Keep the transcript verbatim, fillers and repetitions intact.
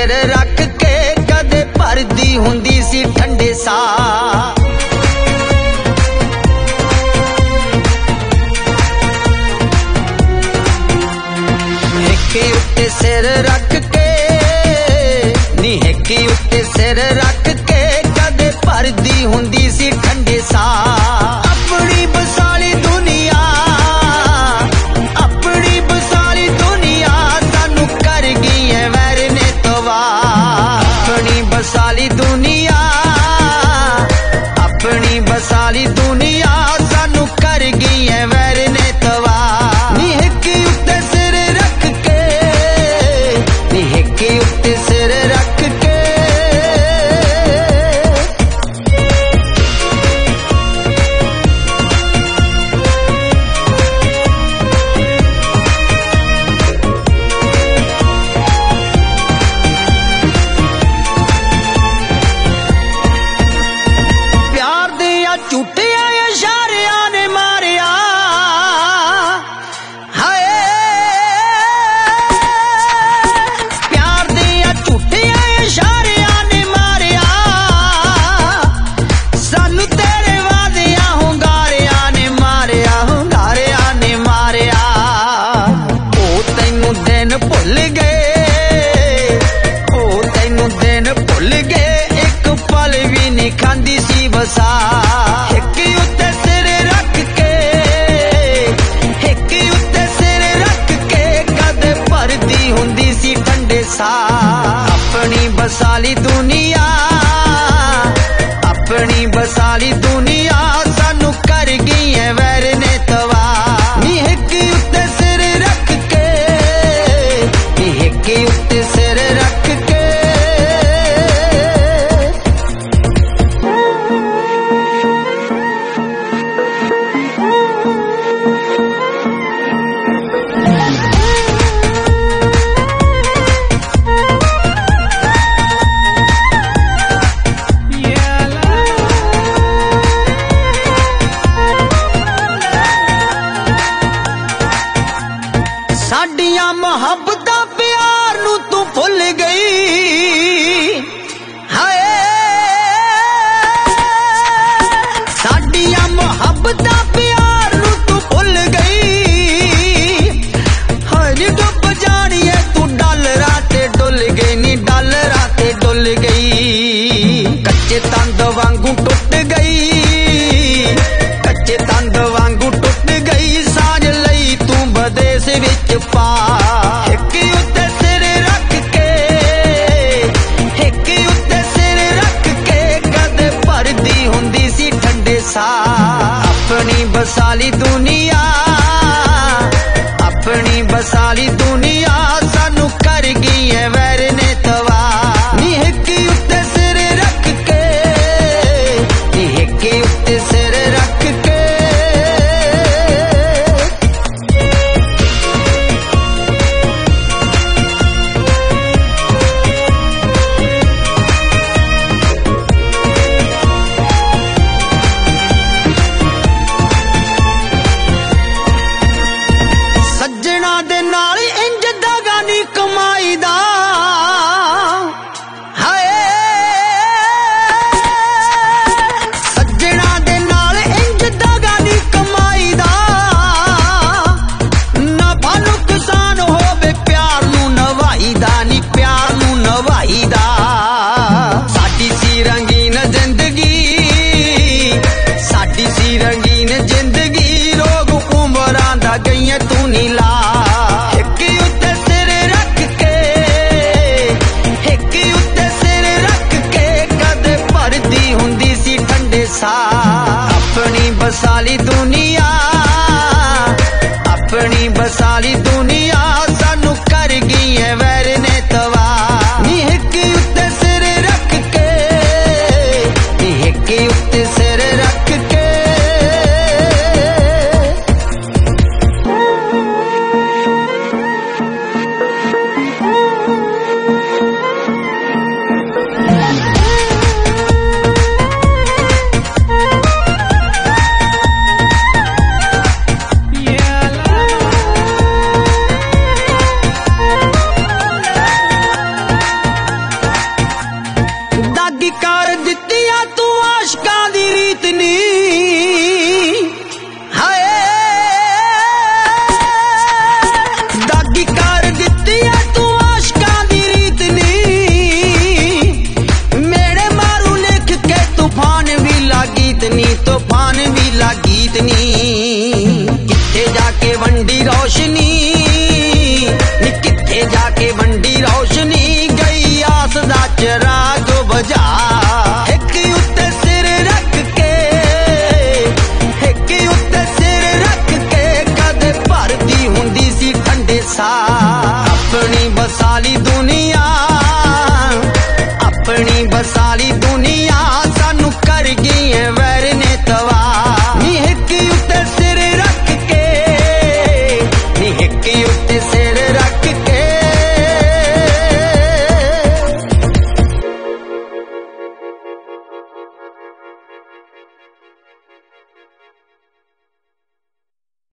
सिर रख के कदे भरदी हुंदी सी ठंडे साह। हिक्की उत्ते सिर रख के नी हिक्की उत्ते सिर रख के कदे भरदी हुंदी सी ठंडे साह। अपनी बसाली दुनिया अपनी बसाली दुनिया सानू कर गई है वैर ने तबाह। अपनी बसाली दुनिया अपनी बसाली दुनिया सानू कर गई है वैर ने तबाह। नी हिक्की उत्ते सिर रख के नी हिक्की उत्ते सिर रख के झूठिया इशारिया ने मारिया हाय प्यार दिया झूठिया इशारिया ने मारिया सानू तेरे वादिया हुंगारिया ने मारिया हुंगारिया ने मारिया। ओ तैनू दिन भुल गए ओ तैनू दिन भुल गए एक पल भी नहीं खांदी सी बसा। हिक्की उत्ते सिर रख के हिक्की उत्ते सिर रख के कदे भरदी हुंदी सी ठंडे साह। अपनी बसाली दुनिया अपनी बसाली दुनिया सानू कर गई है वैर ने तबाह। नी हिक्की उत्ते सिर रख के नी हिक्की उत्ते सिर रख के साडियां मोहब्बतां प्यार नू तू भुल गई हाय साडियां मोहब्बतां प्यार नू तू भुल गई। हाय नी डुब जानी है तू डालरां ते डुल गई नी डालरां ते डुल गई। कच्चे तंद वांगू टुट गई कच्चे तंद वांगू टुट गई साज लई तू बदेस विच पा। हिक्की उत्ते सिर रख के हिक्की उत्ते सिर रख के कदे भरदी हुंदी सी ठंडे साह। अपनी बसाली दुनिया अपनी बसाली दुनिया सानू कर गई है वैर ने तबाह। नी हिक्की उत्ते सिर रख के नी हिक्की उत्ते सिर रख के सज्जणा दे नाल इंज दगा नी कमाई दा हाय सज्जणा दे नाल इंज दगा नी कमाई दा। नफा नुकसान होवे प्यार नू नवाई दा नी प्यार नू नवाई दा। साडी सी रंगीन जिंदगी साडी सी रंगीन जिंदगी रोग उमरां दा गईयां तू नी ला। हिक्की उत्ते सिर रख के हिक्की उत्ते सिर रख के कदे भरदी हुंदी सी ठंडे साह। अपनी बसाली दुनिया अपनी बसाली दुनिया सानू कर गई है वैर ने तबाह। नी हिक्की उत्ते सिर रख के नी हिक्की उत्ते सिर रख के अपनी बसाली दुनिया